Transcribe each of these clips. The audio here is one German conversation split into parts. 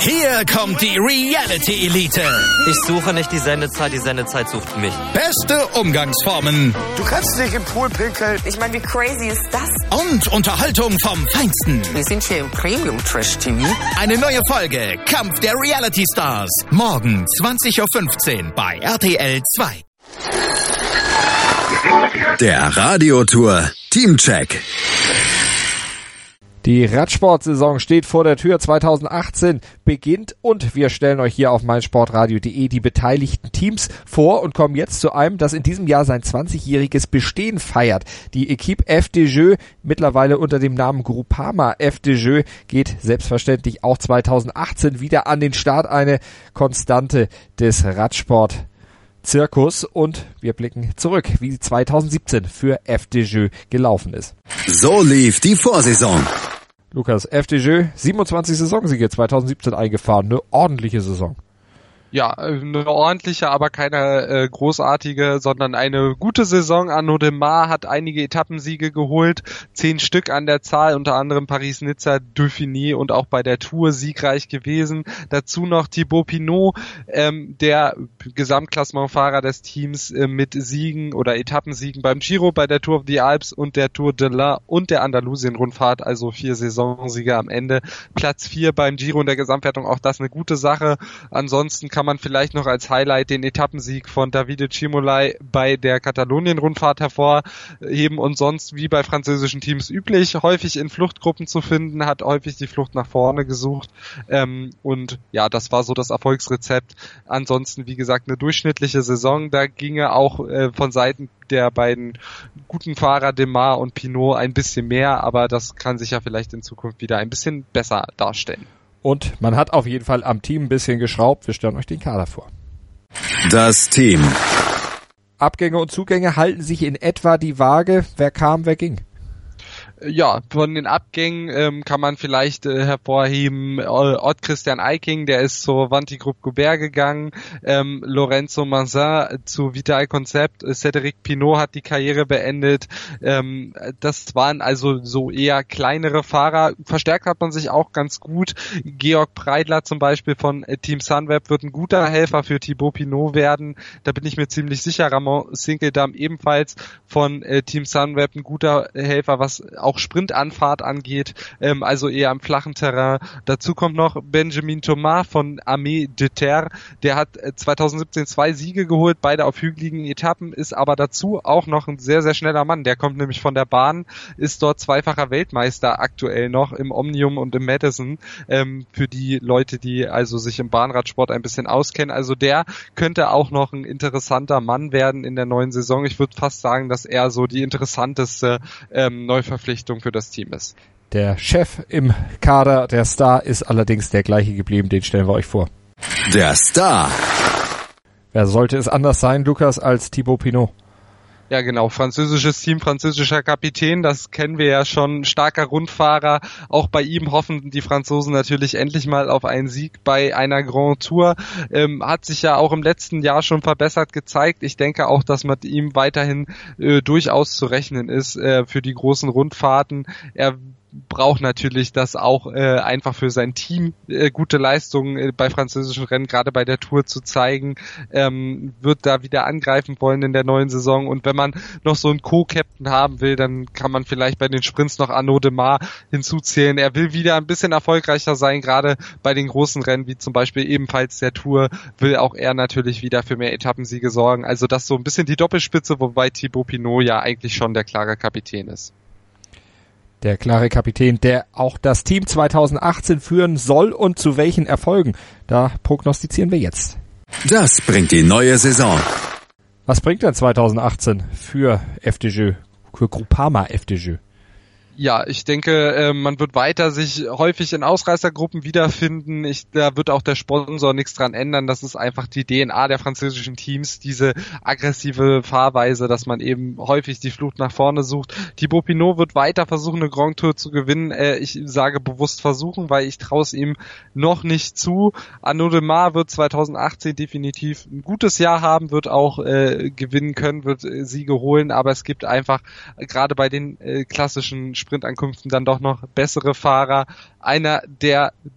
Hier kommt die Reality Elite. Ich suche nicht die Sendezeit sucht mich. Beste Umgangsformen. Du kannst nicht im Pool pinkeln. Ich meine, wie crazy ist das? Und Unterhaltung vom Feinsten. Wir sind hier im Premium Trash TV. Eine neue Folge Kampf der Reality Stars. Morgen 20.15 Uhr bei RTL 2. Der Radiotour Teamcheck. Die Radsportsaison steht vor der Tür, 2018 beginnt und wir stellen euch hier auf meinsportradio.de die beteiligten Teams vor und kommen jetzt zu einem, das in diesem Jahr sein 20-jähriges Bestehen feiert. Die Equipe FDJ, mittlerweile unter dem Namen Groupama FDJ, geht selbstverständlich auch 2018 wieder an den Start, eine Konstante des Radsport-Zirkus, und wir blicken zurück, wie 2017 für FDJ gelaufen ist. So lief die Vorsaison. Lukas, FDJ, 27 Saisonsiege 2017 eingefahren, eine ordentliche Saison. Ja, eine ordentliche, aber keine großartige, sondern eine gute Saison. Arnaud Démare hat einige Etappensiege geholt, 10 Stück an der Zahl, unter anderem Paris-Nizza, Dauphiné und auch bei der Tour siegreich gewesen. Dazu noch Thibaut Pinot, der Gesamtklassementfahrer des Teams, mit Siegen oder Etappensiegen beim Giro, bei der Tour of the Alps und der Tour de l'Ain und der Andalusien-Rundfahrt, also 4 Saisonsiege am Ende. Platz 4 beim Giro in der Gesamtwertung, auch das eine gute Sache. Ansonsten kann man vielleicht noch als Highlight den Etappensieg von Davide Cimolai bei der Katalonien-Rundfahrt hervorheben und sonst, wie bei französischen Teams üblich, häufig in Fluchtgruppen zu finden, hat häufig die Flucht nach vorne gesucht, und ja, das war so das Erfolgsrezept. Ansonsten, wie gesagt, eine durchschnittliche Saison, da ginge auch von Seiten der beiden guten Fahrer Démare und Pinot ein bisschen mehr, aber das kann sich ja vielleicht in Zukunft wieder ein bisschen besser darstellen. Und man hat auf jeden Fall am Team ein bisschen geschraubt. Wir stellen euch den Kader vor. Das Team. Abgänge und Zugänge halten sich in etwa die Waage. Wer kam, wer ging? Ja, von den Abgängen kann man vielleicht hervorheben Ott Christian Eiking, der ist zur Vantigroup Gobert gegangen, Lorenzo Manzin zu Vital Concept, Cédric Pinot hat die Karriere beendet, das waren also so eher kleinere Fahrer. Verstärkt hat man sich auch ganz gut. Georg Preidler zum Beispiel von Team Sunweb wird ein guter Helfer für Thibaut Pinot werden, da bin ich mir ziemlich sicher. Ramon Sinkeldam ebenfalls von Team Sunweb ein guter Helfer, was auch Sprintanfahrt angeht, also eher am flachen Terrain. Dazu kommt noch Benjamin Thomas von Armée de Terre, der hat 2017 2 Siege geholt, beide auf hügeligen Etappen, ist aber dazu auch noch ein sehr, sehr schneller Mann. Der kommt nämlich von der Bahn, ist dort zweifacher Weltmeister aktuell noch im Omnium und im Madison, für die Leute, die also sich im Bahnradsport ein bisschen auskennen. Also der könnte auch noch ein interessanter Mann werden in der neuen Saison. Ich würde fast sagen, dass er so die interessanteste Neuverpflichtung für das Team ist. Der Chef im Kader, der Star, ist allerdings der gleiche geblieben, den stellen wir euch vor. Der Star. Wer sollte es anders sein, Lukas, als Thibaut Pinot? Ja, genau. Französisches Team, französischer Kapitän, das kennen wir ja schon. Starker Rundfahrer. Auch bei ihm hoffen die Franzosen natürlich endlich mal auf einen Sieg bei einer Grand Tour. Hat sich ja auch im letzten Jahr schon verbessert gezeigt. Ich denke auch, dass mit ihm weiterhin durchaus zu rechnen ist für die großen Rundfahrten. Er braucht natürlich das auch einfach für sein Team, gute Leistungen bei französischen Rennen, gerade bei der Tour zu zeigen, wird da wieder angreifen wollen in der neuen Saison, und wenn man noch so einen Co-Captain haben will, dann kann man vielleicht bei den Sprints noch Arnaud Démare hinzuzählen. Er will wieder ein bisschen erfolgreicher sein, gerade bei den großen Rennen, wie zum Beispiel ebenfalls der Tour, will auch er natürlich wieder für mehr Etappensiege sorgen. Also das so ein bisschen die Doppelspitze, wobei Thibaut Pinot ja eigentlich schon der klare Kapitän ist. Der klare Kapitän, der auch das Team 2018 führen soll, und zu welchen Erfolgen, da prognostizieren wir jetzt. Das bringt die neue Saison. Was bringt denn 2018 für FDJ, für Groupama FDJ? Ja, ich denke, man wird weiter sich häufig in Ausreißergruppen wiederfinden. Da wird auch der Sponsor nichts dran ändern. Das ist einfach die DNA der französischen Teams, diese aggressive Fahrweise, dass man eben häufig die Flucht nach vorne sucht. Thibaut Pinot wird weiter versuchen, eine Grand Tour zu gewinnen. Ich sage bewusst versuchen, weil ich traue es ihm noch nicht zu. Arnaud Démare wird 2018 definitiv ein gutes Jahr haben, wird auch gewinnen können, wird Siege holen, aber es gibt einfach gerade bei den klassischen Sprintankünften dann doch noch bessere Fahrer. Einer, der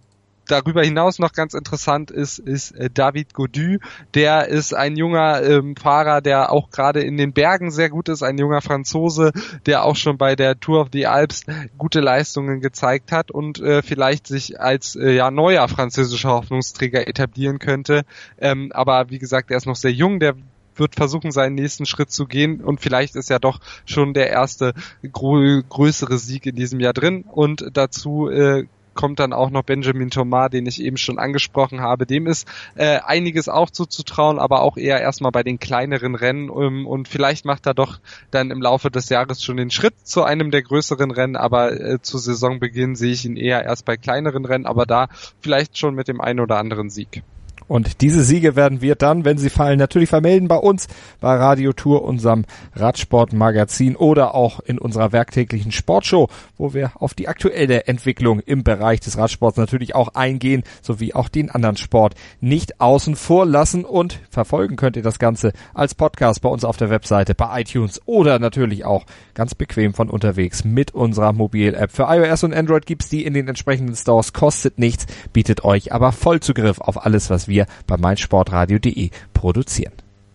darüber hinaus noch ganz interessant ist David Gaudu. Der ist ein junger Fahrer, der auch gerade in den Bergen sehr gut ist, ein junger Franzose, der auch schon bei der Tour of the Alps gute Leistungen gezeigt hat und vielleicht sich als neuer französischer Hoffnungsträger etablieren könnte. Aber wie gesagt, er ist noch sehr jung, der wird versuchen, seinen nächsten Schritt zu gehen und vielleicht ist ja doch schon der erste größere Sieg in diesem Jahr drin und dazu kommt dann auch noch Benjamin Thomas, den ich eben schon angesprochen habe. Dem ist einiges auch zuzutrauen, aber auch eher erstmal bei den kleineren Rennen und vielleicht macht er doch dann im Laufe des Jahres schon den Schritt zu einem der größeren Rennen, aber zu Saisonbeginn sehe ich ihn eher erst bei kleineren Rennen, aber da vielleicht schon mit dem einen oder anderen Sieg. Und diese Siege werden wir dann, wenn sie fallen, natürlich vermelden bei uns, bei Radio Tour, unserem Radsportmagazin oder auch in unserer werktäglichen Sportshow, wo wir auf die aktuelle Entwicklung im Bereich des Radsports natürlich auch eingehen, sowie auch den anderen Sport nicht außen vor lassen. Und verfolgen könnt ihr das Ganze als Podcast bei uns auf der Webseite, bei iTunes oder natürlich auch ganz bequem von unterwegs mit unserer Mobil-App. Für iOS und Android gibt's die in den entsprechenden Stores, kostet nichts, bietet euch aber Vollzugriff auf alles, was wir bei meinsportradio.de produzieren.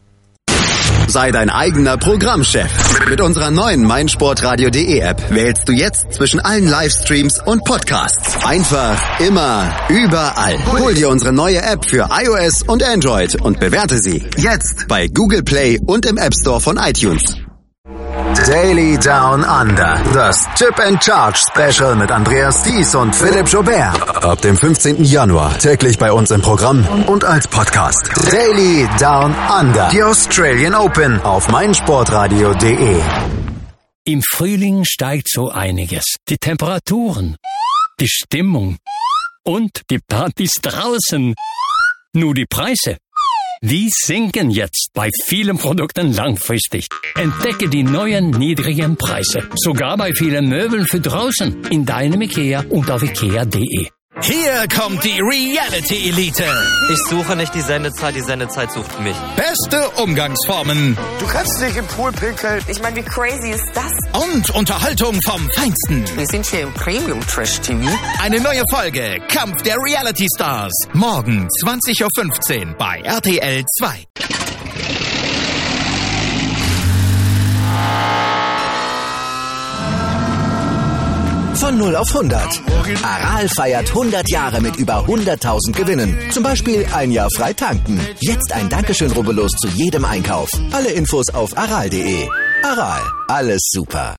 Sei dein eigener Programmchef. Mit unserer neuen meinsportradio.de App wählst du jetzt zwischen allen Livestreams und Podcasts. Einfach, immer, überall. Hol dir unsere neue App für iOS und Android und bewerte sie jetzt bei Google Play und im App Store von iTunes. Daily Down Under. Das Chip and Charge Special mit Andreas Thies und Philipp Joubert. Ab dem 15. Januar täglich bei uns im Programm und als Podcast. Daily Down Under. Die Australian Open auf meinsportradio.de. Im Frühling steigt so einiges. Die Temperaturen, die Stimmung und die Partys draußen. Nur die Preise, die sinken jetzt bei vielen Produkten langfristig. Entdecke die neuen niedrigen Preise. Sogar bei vielen Möbeln für draußen. In deinem IKEA und auf IKEA.de. Hier kommt die Reality Elite. Ich suche nicht die Sendezeit sucht mich. Beste Umgangsformen Du kannst nicht im Pool pinkeln. Ich meine, wie crazy ist das? und Unterhaltung vom Feinsten. Wir sind hier im Premium Trash TV. Eine neue Folge Kampf der Reality Stars. Morgen 20.15 Uhr bei RTL 2. Von 0 auf 100. Aral feiert 100 Jahre mit über 100.000 Gewinnen. Zum Beispiel ein Jahr frei tanken. Jetzt ein Dankeschön, rubbellos zu jedem Einkauf. Alle Infos auf aral.de. Aral, alles super.